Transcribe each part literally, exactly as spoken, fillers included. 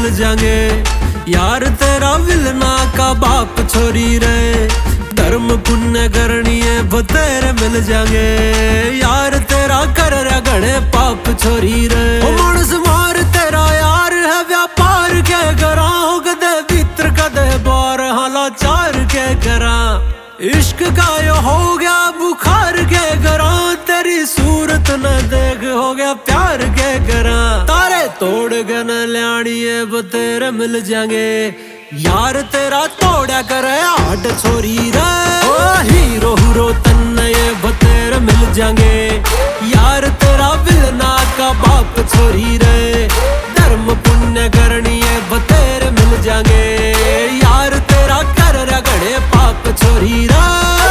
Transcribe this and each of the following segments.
मिल जाएंगे। यार तेरा विलना का बाप छोरी रे, धर्म पुण्य करनी है वो तेरे मिल जाएंगे। यार तेरा कर रहा घड़े पाप छोरी रे, मानस मार तेरा यार है व्यापार के करा, कदे भीतर कदे बार हाला चार के करा। इश्क का यो हो गया बुखार के करा, तेरी सूरत न देख हो गया प्यार के करा। तारे तोड़ के न ल्याणी है वो तेरे मिल जाएंगे। यार तेरा तोड़ा करे आठ छोरी रे, ओ हीरो हीरो तन्ने ये वो तेरे मिल जाएंगे। यार तेरा विलना का बाप छोरी रे, धर्म पुण्य करनी है वो तेरे मिल जाएंगे। यार तेरा कर रहा घड़े पाप छोरी रे।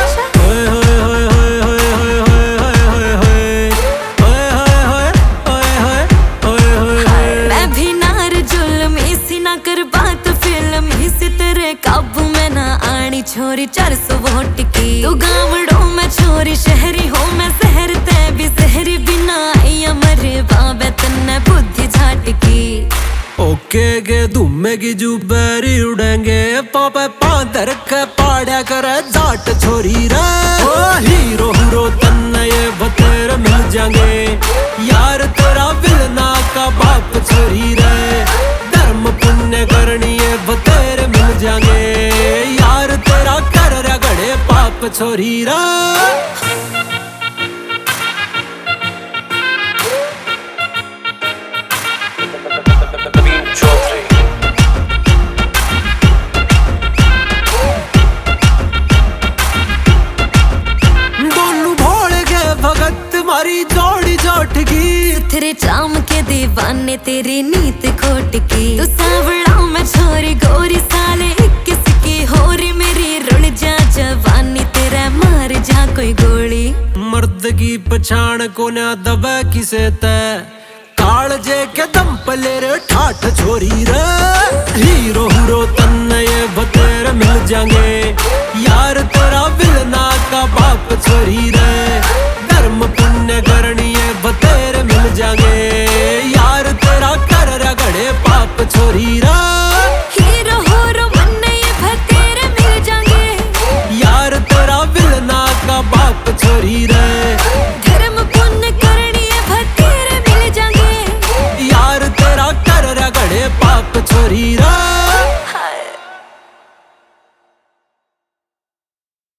मैं भी नार जुल्म इसी ना कर बात फिल्म इसी तेरे काबू में ना आनी छोरी चार सौ वोट की। तू गावड़ो में छोरी शहरी हो मैं शहर ते भी शहरी बिना आई मरे बाबे तन्ने बुद्धि झाटकी। ओके के धुमे की जुबेरी उड़ेंगे, पापे पादर के पाड़ा करे जाट छोरी रे, ओ हीरो हीरो तन्ने ये वो तेरे मिल जाएंगे। यार तेरा विलना का बाप छोरी रे, धर्म पुण्य करनी है वो तेरे मिल जाएंगे। यार तेरा कर रहा घड़े पाप छोरी रे। जोड़ी जोट की तेरे चाम के दीवाने तेरी नीत खोट की। तू सावड़ा में छोरी गोरी साले किस की होरी मेरी रुल जा जवानी तेरा मार जा कोई गोली। मर्द की पछाण को ना दबे किसे तय, काल जे के दम पले रे ठाठ छोरी रे, हीरो हीरो तन्ने ये वो तेरे मिल जाएंगे। यार तेरा विलना का बाप छोरी